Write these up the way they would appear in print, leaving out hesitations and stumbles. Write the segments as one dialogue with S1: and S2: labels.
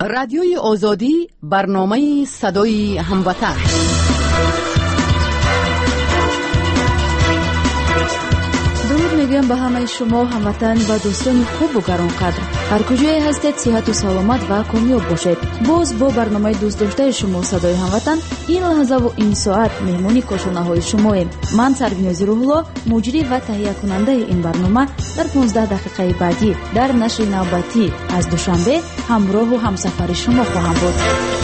S1: رادیوی آزادی برنامه صدای هموطن.
S2: درود میگم به همه شما هموطن و دوستان خوب و گرانقدر. هر کجای هستید صحت و سلامت و کامیاب باشید. باز با برنامه دوست داشته شما صدای هموطن این لحظه و این ساعت مهمونی کاشانه های شمایم. من سرگنوزی روح‌الله مجری و تهیه کننده این برنامه در 15 دقیقه بعدی در نشر نوبتی از دوشنبه همراه و همسفر شما خواهم بود.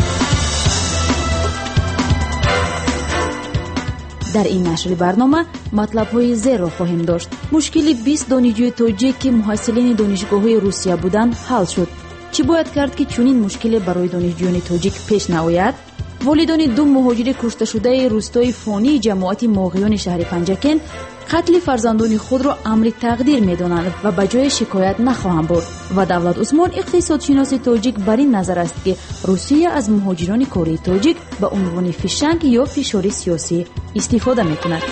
S2: در این نشر برنامه مطلب‌های زیر را خواهیم داشت. مشکل 20 دانشجوی تاجیک که محصلین دانشگاه‌های روسیه بودند حل شد. چی باید کرد که چنین مشکلی برای دانشجویان تاجیک پیش نیاید؟ والدان دو مهاجر کشته شده روستای فانی جماعت موقعیان شهر پنجکن قتل فرزندان خود را امر تقدیر می‌دانند و به جای شکایت نخواهند برد. و دولت عثمان اقتصادشناس تاجیک بر این نظر است که روسیه از مهاجران کره تاجیک به عنوان فشنگ یا فشار سیاسی استفاده می‌کند.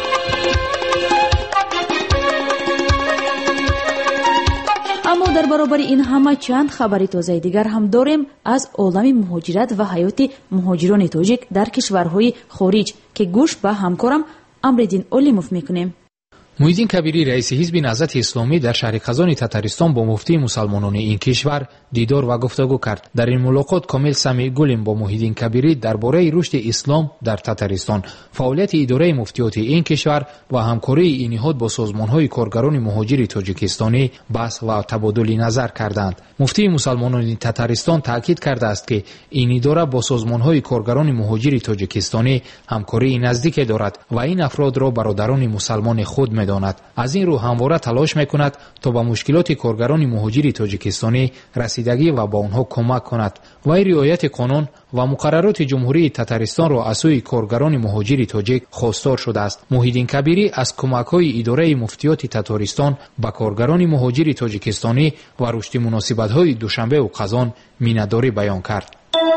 S2: اما در برابر این همه چند خبری تازه دیگر هم داریم از عالم مهاجرت و حیات مهاجران تاجیک در کشورهای خارج که گوش به همکارم امردین اولیموف میکنیم.
S3: محیدین کبیری رئیس حزب نهضت اسلامی در شهر خزان تاتارستان با مفتی مسلمانان این کشور دیدار و گفتگو کرد. در این ملاقات کامل سمیع گلیم با محیدین کبیری درباره رشد اسلام در تاتارستان، فعالیت اداره مفتیات این کشور و همکاری این نهاد با سازمان‌های کارگران مهاجر تاجیکستانی بحث و تبادل نظر کردند. مفتی مسلمانان تاتارستان تاکید کرده است که این اداره با سازمان‌های کارگران مهاجر تاجیکستانی همکاری نزدیک دارد و این افراد را برادران مسلمان خود می‌داند. از این رو همواره تلاش می‌کند تا با مشکلات کارگران مهاجر تاجیکستانی رسیدگی و با آنها کمک کند. و رعایت قانون و مقررات جمهوری تاتارستان را از سوی کارگران مهاجر تاجیک خواستار شده است. محیدین کبیری از کمک‌های اداره مفتیات تاتارستان به کارگران مهاجر تاجیکستانی و رشد مناسبت‌های دوشنبه و قزان مینه‌داری بیان کرد.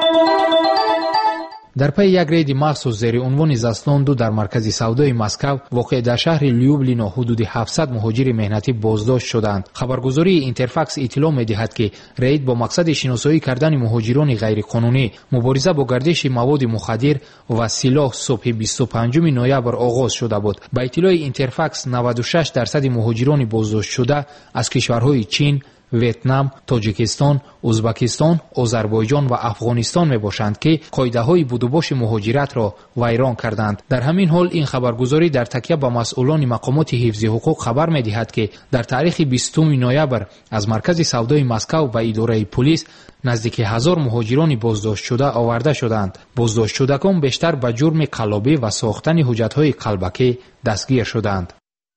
S3: در پی یک رید مخصوص زیر عنوان زستان دو در مرکز سودای مسکو واقع در شهر لیوبلینا حدود 700 مهاجر مهنتی بازداشت شدند. خبرگزاری اینترفکس اطلاع می‌دهد که رید با مقصد شناسایی کردن مهاجران غیرقانونی، مبارزه با گردش مواد مخدر و سلاح صبح 25 نوامبر آغاز شده بود. با اطلاع اینترفکس 96% مهاجران بازداشت شده از کشورهای چین، ویتنام، تاجیکستان، ازبکستان، آذربایجان و افغانستان میباشند که قاعده‌های بودوباش مهاجرت را ویران کردند. در همین حال این خبرگزاری در تکیه به مسئولان مقامات حفظ حقوق خبر می‌دهد که در تاریخ 20 نوامبر از مرکز سودای مسکو و اداره پلیس نزدیک 1000 مهاجران بازداشت شده آورده شدند. بازداشت شدگان بیشتر به جرم قلابی و ساختن حجت‌های قلبکی دستگیر شدند.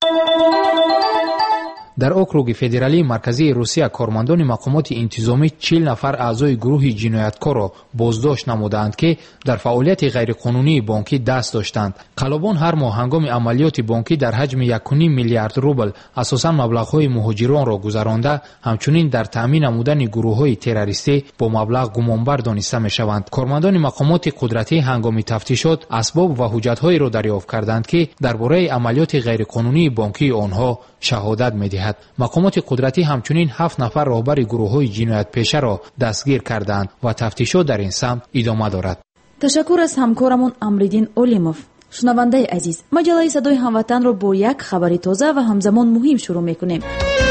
S3: در اوکروگ فدرالی مرکزی روسیه کارمندان مقامات انتظامی 40 نفر اعضای گروه جنایتکار را بازداشت نمودند که در فعالیت غیرقانونی بانکی دست داشتند. قلابان هر ماه هنگام عملیات بانکی در حجم 1.5 میلیارد روبل اساساً مبلغ‌های مهاجران را گذرانده، همچنین در تامین نمودن گروه‌های تروریستی با مبلغ گمانبر دانسته می‌شوند. کارمندان مقامات قدرتی هنگام تفتیشات اسباب و حجت‌هایی را دریافت کردند که درباره عملیات غیرقانونی بانکی آنها شهادت می‌دهد. مقامات قدرتی همچنین 7 نفر راهبر گروه‌های جنایت پیشه را دستگیر کردند و تفتیشات در این سمت ادامه دارد.
S2: تشکر از همکارمون امردین اولیموف. شنونده عزیز، مجله صدای هموطن را با یک خبر تازه و همزمان مهم شروع می‌کنیم.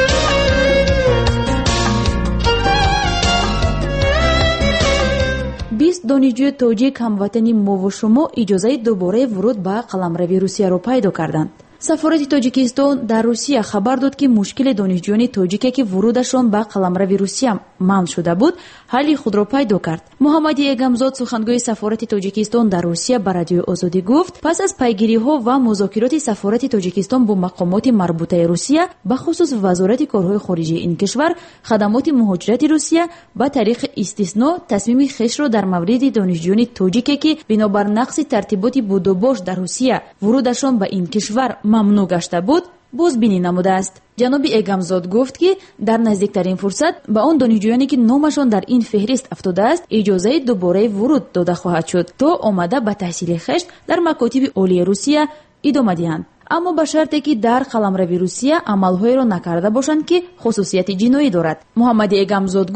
S2: دانشجوی تاجیک هموطنی ما و شما اجازه دوباره ورود به قلمرو روسیه را پیدا کردند. سفارت تاجیکستان در روسیه خبر داد که مشکل دانشجویان تاجیک که ورودشان به قلمرو روسیه منع شده بود حل خود را پیدا کرد. محمد ایگمزاد سخنگوی سفارت تاجیکستان در روسیه به رادیو آزادی گفت پس از پیگیری‌ها و مذاکرات سفارت تاجیکستان با مقامات مربوطه روسیه به خصوص وزارت کارهای خارجه این کشور، خدمات مهاجرت روسیه با طریق استثنا تصمیم خویش را در مورد دانشجویان تاجیک که بنابر نقض ترتیبات بودوباش در روسیه ورودشان به این کشور ممنوع گشته بود بازبینی نموده است. جناب ایگمزاد گفت که در نزدیکترین فرصت به آن دانشجویانی که نامشان در این فهرست افتاده است اجازه دوباره ورود داده خواهد شد تا آمده به تحصیل خویش در مکاتب عالی روسیه ادامه دهند. اما به شرطی که در قلمرو روسیه عملهایی را نکرده باشند که خصوصیت جنایی دارد. محمد ایگمزاد گفت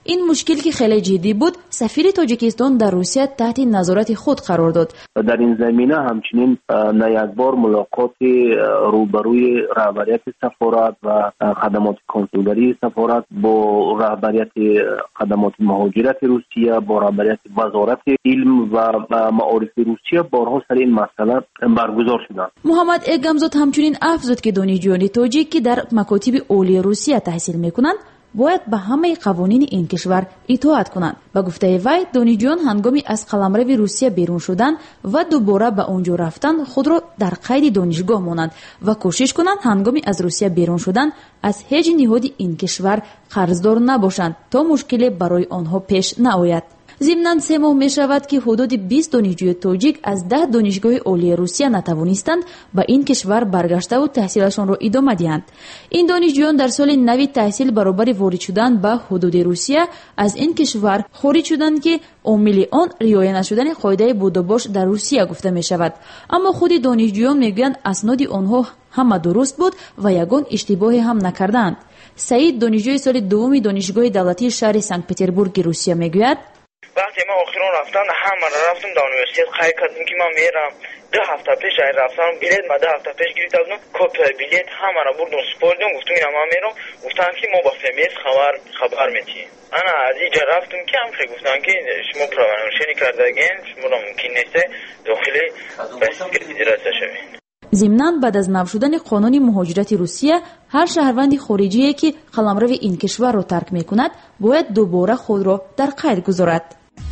S2: این مشکل که خیلی جدی بود، سفیر تاجیکستان در روسیه تحت نظارت خود قرار داد.
S4: در این زمینه همچنین نه یک بار ملاقات روبروی رهبریت سفارت و خدمات کنسولگری سفارت با رهبریت خدمات مهاجرت روسیه، با رهبریت وزارت علم و معارف روسیه بارها سر این مسئله برگزار شدند.
S2: محمد اگمزاد همچنین افزود که دانشجویان تاجیک که در مکاتب عالی روسیه تحصیل میکنند باید به همه قوانین این کشور اطاعت کنند. با گفته وی، دانشجویان هنگامی از قلمرو روسیه بیرون شدن و دوباره به اونجا رفتن خود را در قید دانشگاه مانند و کوشش کنند هنگامی از روسیه بیرون شدن از هیچ نهادی این کشور قرضدار نباشند تا مشکلی برای آنها پیش نیاید. ضمناً 3 ماه می شود که حدود 20 دانشجوی تاجیک از 10 دانشگاه عالی روسیه نتوانستند به این کشور برگشته و تحصیلشان را ادامه دهند. این دانشجویان در سال نوی تحصیل برابر وارد شدن به حدود روسیه از این کشور خارج شدند که عامل آن رعایت نشدن قاعده بوداباش در روسیه گفته می شود. اما خود دانشجویان میگویند اسناد آنها همه درست بود و یگان اشتباهی هم نکردند. سعید دانشجوی سال دوم دانشگاه دولتی شهر سنت پترزبورگ روسیه میگوید:
S5: وقتی ما آخران رفتم همه را رفتم در یونیورسیت قید کردم که من میرم 2 هفته پیش رفتم بلیط ما 2 هفته پیش گرفتم کپی بلیط همه را بردم سپردم گفتم اینا من میرم گفتن که ما با فمیس خبر میدیم. انا از اینجا رفتم که هم گفتن که شما پرونشینی کردگین شما را ممکن نیست داخلی بس گرفته شوید.
S2: ضمناً بعد از نو شدن قانون مهاجرت روسیه هر شهروند خارجی که قلمرو این کشور را ترک میکند باید دوباره خود را در قید گذارد.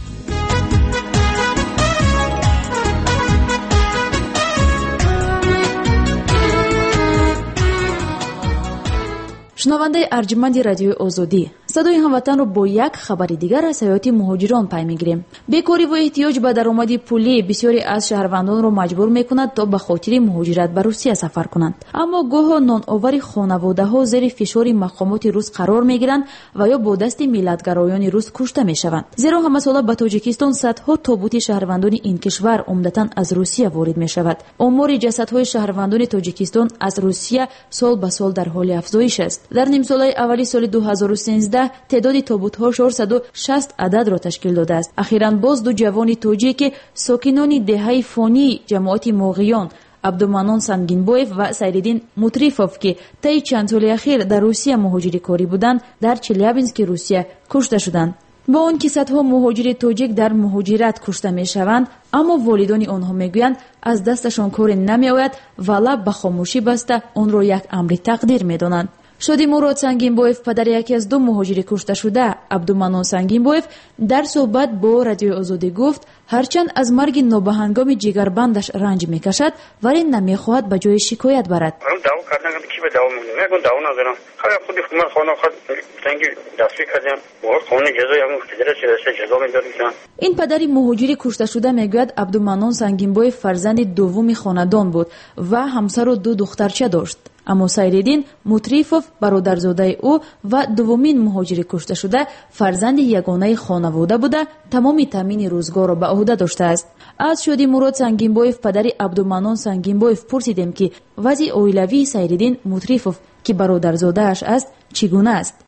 S2: شنونده ارجمند رادیو آزادی، صدای هموطن رو با یک خبر دیگر از حیات مهاجران پی میگیریم. بیکاری و احتیاج به درآمد پولی بسیاری از شهروندان رو مجبور میکند تا به خاطر مهاجرت به روسیه سفر کنند. اما گاه نانآور خانواده ها زیر فشار مقامات روس قرار میگیرند و یا با دست ملتگرایان روس کشته میشوند. زیرا همه ساله به تاجیکستان صدها تابوت شهروندان این کشور عمدتاً از روسیه وارد میشود. آمار جسدهای شهروندان تاجیکستان از روسیه سال به سال در حال افزایش است. در نیم سال اولی سال 2013 تعداد تابوت‌ها 460 عدد را تشکیل داده است. اخیراً باز 2 جوان تاجیک ساکنان دهه فانی جماعت موغیان عبدالمنان سنگینبویف و سیدالدین مطریفوف که طی چند سال اخیر در روسیه مهاجر کاری بودند در چلیابینسک روسیه کشته شدند. با آن که صدها مهاجر تاجیک در مهاجرت کشته میشوند، اما والدان آنها میگویند از دستشان کار نمیآید و لب به خاموشی بسته آن را یک امر تقدیر میدانند. شادی مراد سنگینبویف پدر یکی از 2 مهاجر کشته شده عبدالمنان سنگینبویف در صحبت با رادیو آزادی گفت هرچند از مرگ نابهنگام جگربندش رنج میکشد ولی نمیخواهد به جای شکایت برد.
S5: دعوا کردن که به دعوا میگن دعوا ندارم. خود من خانه خود سنگی دستگیر کردم و قانون جزایی هم فدراسیون جزا میدادن. این
S2: پدر مهاجر کشته شده میگوید عبدالمنان سنگینبویف فرزند دوم خاندان بود و همسر و 2 دخترچه داشت. اما سیدالدین مطریفوف برادرزاده او و دومین مهاجر کشته شده فرزند یگانه خانواده بوده تمام تامین روزگار را به عهده داشته است. از شادی مراد سنگینبویف پدر عبدالمنان سنگینبویف پرسیدیم که وضع اویلوی سیدالدین مطریفوف که برادرزاده اش است چگونه است.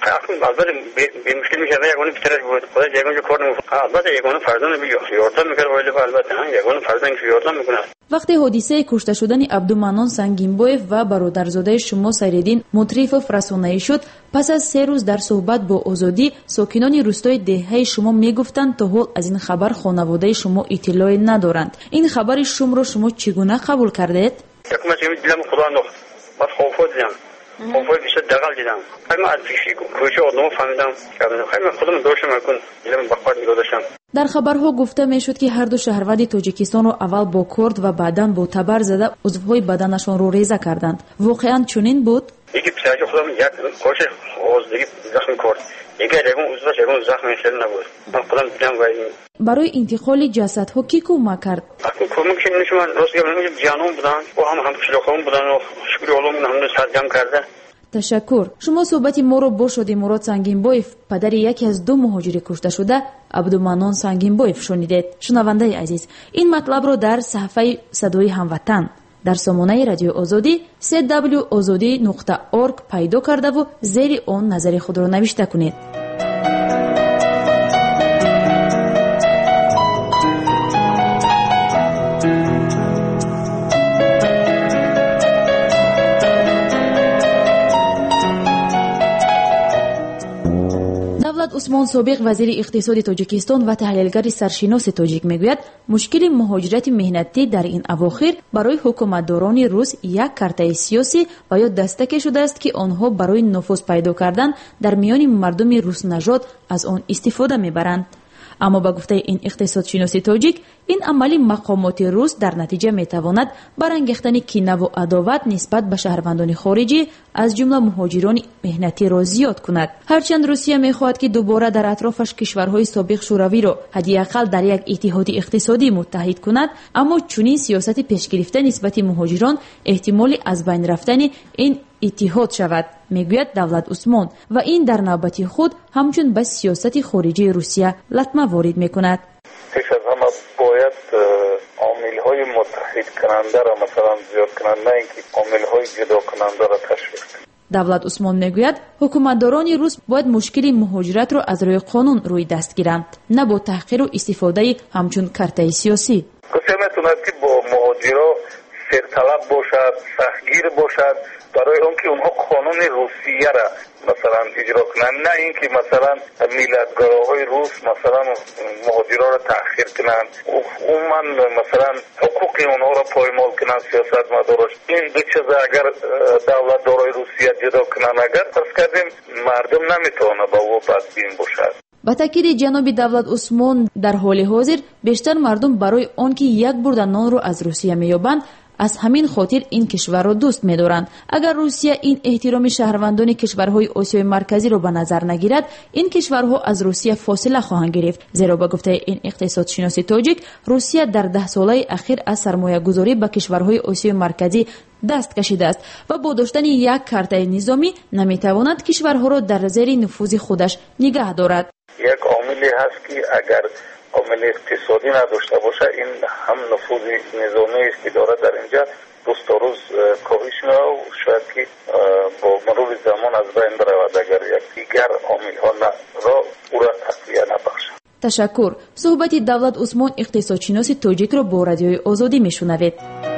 S5: البته به مشکل میشه یگانه پسرش بود خدا یگانه کار نمیکنه البته یگانه فرزند یارتان میکنه ولی البته یگانه فرزند که یارتان میکنه.
S2: وقتی حادثه کشته شدن عبدالمنان سنگینبویف و برادرزاده شما سیدالدین مطریفوف رسانه‌ای شد، پس از 3 روز در صحبت با آزادی ساکنان روستای دهه شما میگفتند تا حال از این خبر خانواده شما اطلاعی ندارند. این خبر شما را شما چگونه قبول کردید؟
S5: یکم از دلم خدا انداخت. بعد خوف دیدم. خوفای بیشتر دقل دیدم. من از پیشی کوچه آدمو فهمیدم که من خودم داشتم میکن دلم بخواد میگذاشتم.
S2: در خبرها گفته میشد که هر 2 شهروند تاجیکستان را اول با کرد و بعداً با تبر زده عضوهای بدنشان را ریزه کردند. واقعاً چنین بود؟
S5: یکی پسرک خودم یک کوچه آزدگی زخم کرد. یکی رگون عضوش رگون زخم شد نبود. من خودم دیدم و
S2: برای انتقال جسدها کی کمک کرد؟
S5: کمک که نشون راست میگم جانم بودن و هم شلوغان بودن و شکر علوم هم سرجم کرده.
S2: تشکر. شما صحبت ما رو با شادی مراد سنگینبویف پدر یکی از 2 مهاجر کشته شده عبدالمنان سنگینبویف شنیدید. شنونده عزیز، این مطلب رو در صفحه صدای هموطن در سامانه رادیو آزادی www.azadi.org پیدا کرده و زیر آن نظر خود را نوشته کنید. давлат усмон собиқ вазири иқтисоди тоҷикистон ва таҳлилгари саршиноси тоҷик мегӯяд мушкили муҳоҷирати меҳнатӣ дар ин авохир барои ҳукуматдорони рус як картаи сиёсӣ ва ё дастаке шудааст ки онҳо барои нуфуз пайдо кардан дар миёни мардуми руснажод аз он истифода мебаранд. аммо ба гуфтаи ин иқтисодшиноси тоҷик ин амали мақомоти рус дар натиҷа метавонад барангехтани кинаву адоват нисбат ба шаҳрвандони хориҷӣ аз ҷумла муҳоҷирони меҳнатиро зиёд кунад. ҳарчанд русия мехоҳад ки дубора дар атрофаш кишварҳои собиқ шӯравиро ҳадиақал дар як иттиҳоди иқтисодӣ муттаҳид кунад, аммо чунин сиёсати пешгирифта нисбати муҳоҷирон эҳтимоли аз байн рафтани ин иттиҳод шавад, мегӯяд давлат усмон, ва ин дар навбати худ ҳамчун ба сиёсати хориҷии русия латма ворид мекунад.
S6: пеш аз ҳама бояд омилҳои муттаҳидкунандаро масалан зиёд кунанд, на ин ки омилҳои ҷудокунандаро ташвиқ кунанд.
S2: давлат усмон мегӯяд ҳукуматдорони рус бояд мушкили муҳоҷиратро аз рӯи қонун рӯй даст гиранд, на бо таҳқиру истифодаи ҳамчун картаи сиёсӣ.
S6: русия метавонад ки бо муҳоҷиро серталаб бошад, сахтгир бошад, барои он ки онҳо қонуни русияра масалан иҷро кунанд, на ин ки масалан миллатгароҳои рус масалан муҳоҷироро таъхир кунанд, умуман масалан ҳуқуқи онҳоро поймол кунанд сиёсатмадорош. ин ду чиза агар давлатдорои русия ҷудо кунанд, агар фарз кардем мардум наметавонад ба ӯ бадбин бошад.
S2: ба таъкиди ҷаноби давлат усмон дар ҳоли ҳозир бештар мардум барои он ки як бурда нонро аз русия меёбанд аз ҳамин хотир ин кишварро дӯст медоранд. агар русия ин эҳтироми шаҳрвандони кишварҳои осиёи марказиро ба назар нагирад, ин кишварҳо аз русия фосила хоҳанд гирифт, зеро ба гуфтаи ин иқтисодшиноси тоҷик, русия дар 10 солаи ахир аз сармоягузорӣ ба кишварҳои осиёи марказӣ даст кашидааст ва бо доштани як картаи низомӣ наметавонад кишварҳоро дар зери нуфузи худаш нигоҳ дорад.
S6: як омиле ҳаст ки агар عامل اقتصادی نداشته باشه این هم نفوذ نظامی است که داره در اینجا روز تا روز کاهش می‌یابد و شاید که با مرور زمان از بین برود اگر یک دیگر عامل ها را او را تقویه نبخشد.
S2: تشکر. صحبت دولت عثمان اقتصادشناس تاجیک را با رادیوی آزادی میشنوید.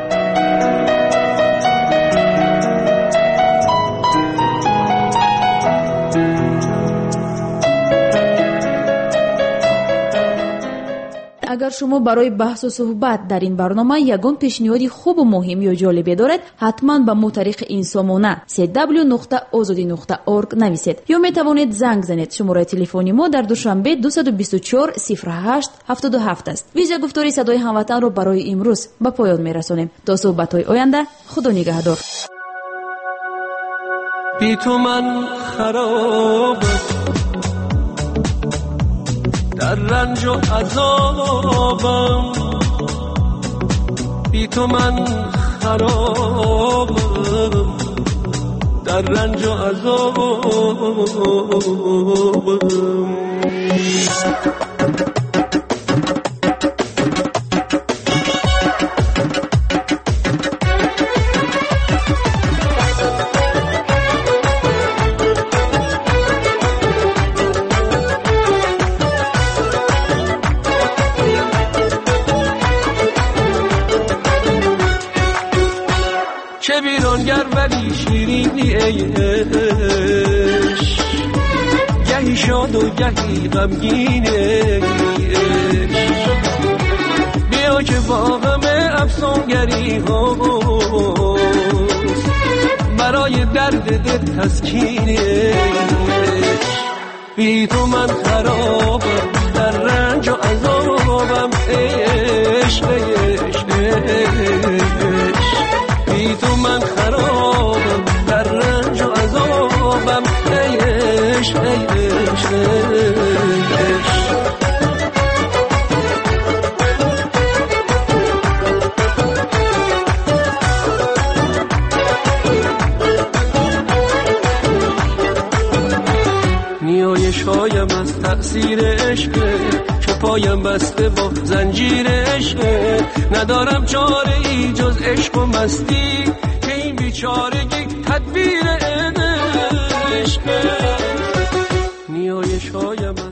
S2: اگر شما برای بحث و صحبت در این برنامه یگان پیشنهادی خوب و مهم یا جالبی دارید، حتما به ما طریق این سامانه www.azadi.org نویسید یا می توانید زنگ زنید. شماره تلفنی ما در دوشنبه 224 08 77 است. ویژه گفتاری صدای هموطن رو برای امروز به پایان می رسانیم. تا صحبت‌های آینده، خدا نگهدار.
S7: بی تو من خراب، در رنج و عذابم، بی تو من خرابم، در رنج و عذابم. چه بیرانگر ولی شیرینی ای عشق، گهی شاد و گهی غمگین ای عشق. بیا که با غم افسانگری هاست، برای درد دل تسکین ای عشق. بی تو من خرابم، در رنج و عذابم ای عشق ای عشق ای عشق. بی تو من خرابم، در رنج و عذابم ای عشق ای عشق ای عشق. نیایش‌هایم از تأثیر عشق، چو پایم بسته با زنجیر عشق. ندارم چاره ای جز عشق و مستی، که این بیچارگی تدبیر عشق. نیایش‌هایم